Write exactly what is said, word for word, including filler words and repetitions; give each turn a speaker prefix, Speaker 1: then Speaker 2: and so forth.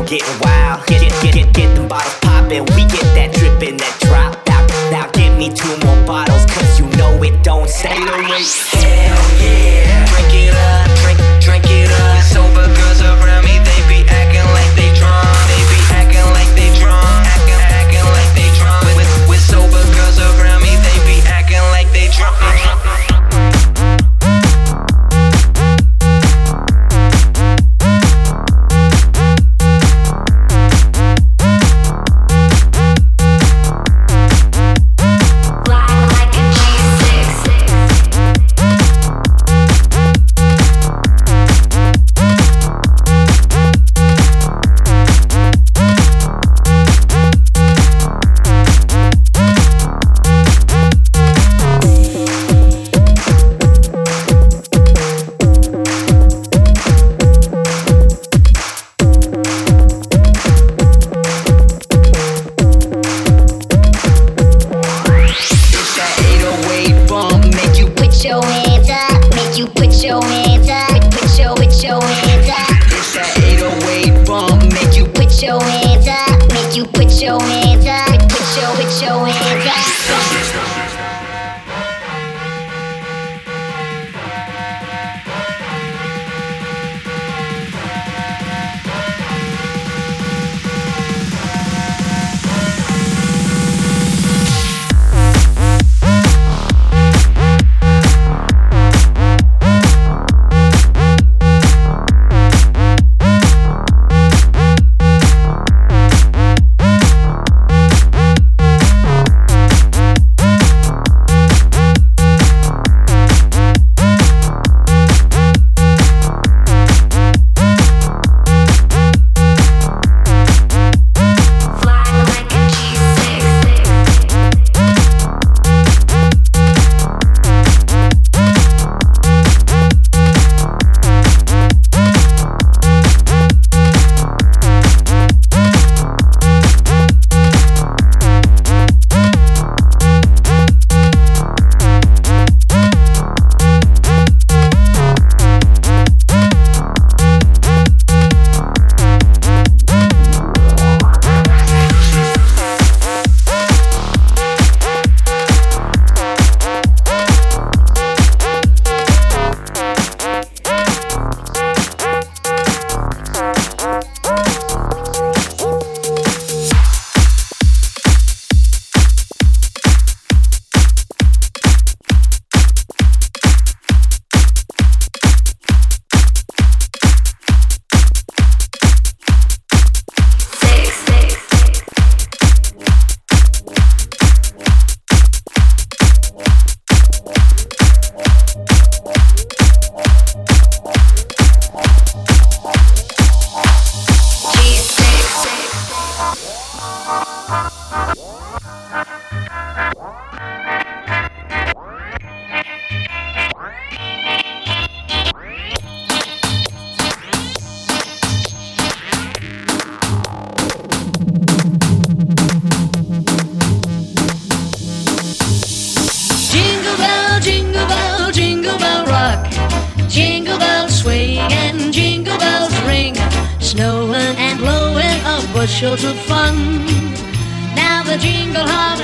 Speaker 1: getting wild. Get, get, get, get, get them bottles poppin'. We get that drippin', that drop. Now, now give me two more bottles, cause you know it don't stay away. Hell yeah. Drink it up, drink, drink it up. Sober girls around me, they be acting like they drunk. They be acting like they drunk. Acting, acting like they drunk. With, with sober girls around me, they be acting like they drunk.
Speaker 2: Bushels of fun. Now the jingle hop